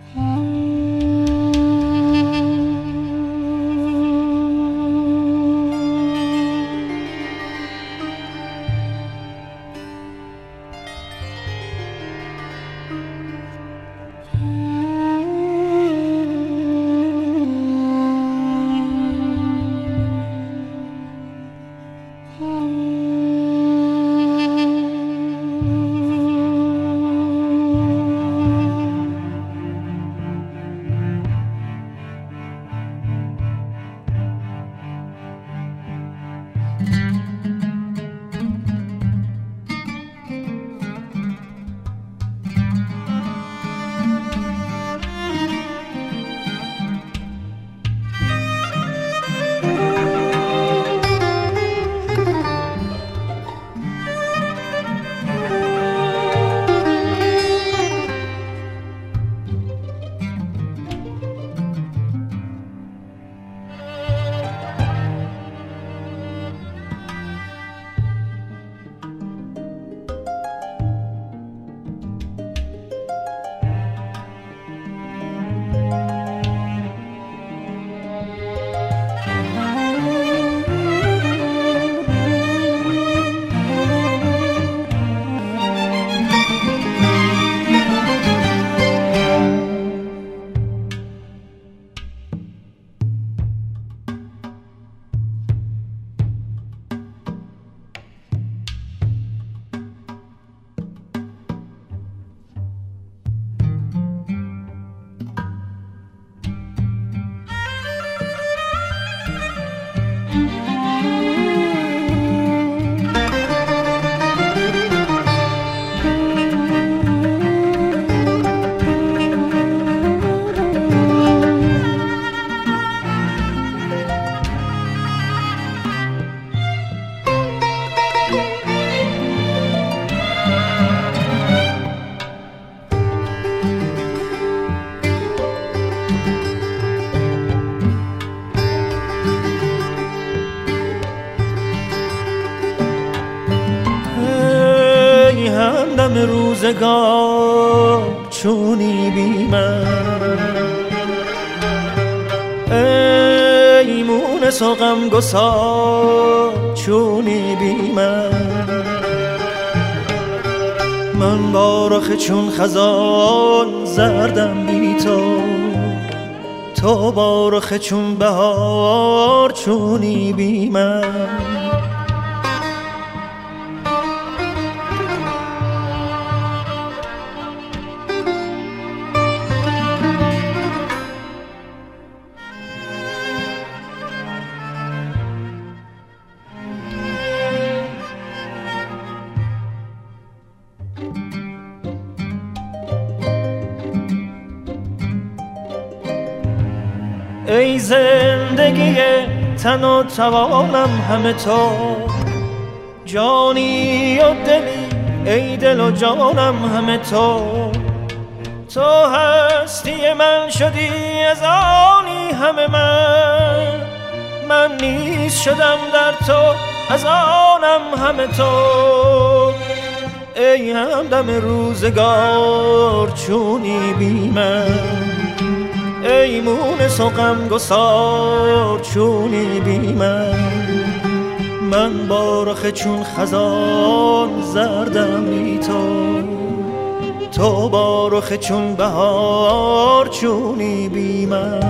همدم روزگار چونی بی من، ای مونس و غمگسار چونی بی من با رخ چون خزان زردم بی تو با رخ چون بهار چونی بی من. ای زندگی تن و توانم همه تو، جانی و دلی ای دل و جانم همه تو هستی من شدی از آنی همه من نیز شدم در تو از آنم همه تو. ای همدم روزگار چونی بی من، ای مونس و غمگسار چونی بی من با رخ چون خزان زردم بی تو با رخ چون بهار چونی بی من.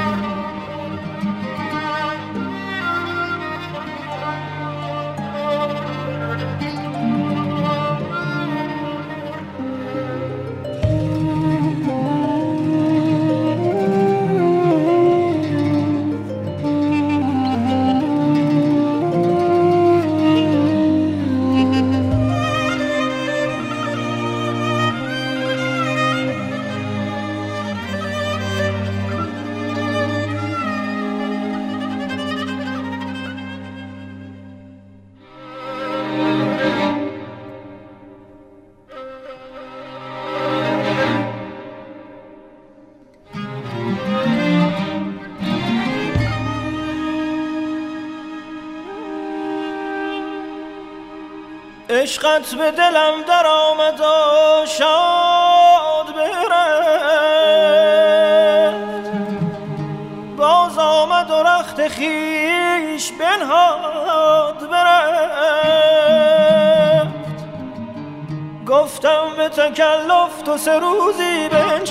عشقت به دلم در آمد و شاد برم، نهاد برفت. گفتم به تکلف تو 3 روزی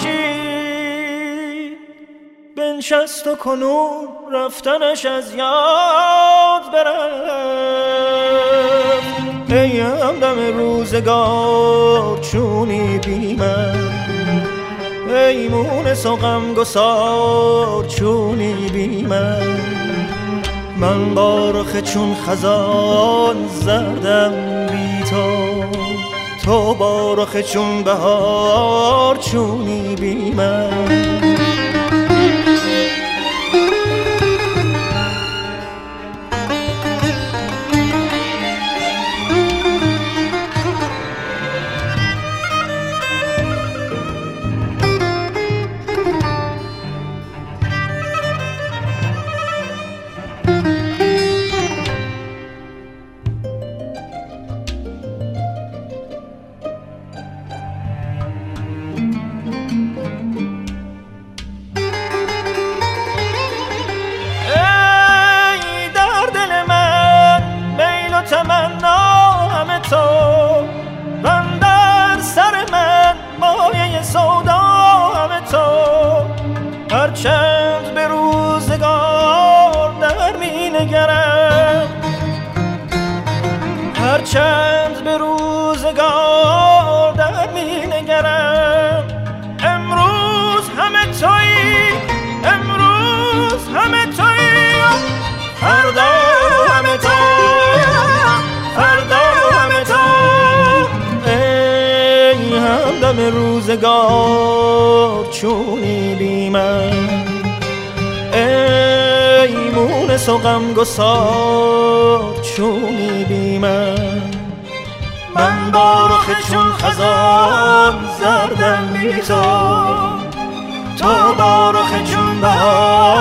بنشست و کنون رفتنش از یاد برفت. ای همدم روزگار چونی بی من، ای مونس و غمگسار چونی بی من. من با رخ چون خزان زردم بی تو با رخ چون بهار چونی بی من. تمنا همه تو من در سر من مایه سودا همه تو. هرچند به روزگار در می نگرم، هرچند به روزگار در می نگرم. امروز همه تویی، امروز همه تویی، فردا همه تو، فردا همه تو. ای همدم روزگار چونی بی من، ای مونس و غمگسار چونی بی من. من با رخ چون خزان زردم بی تو با رخ چون بهار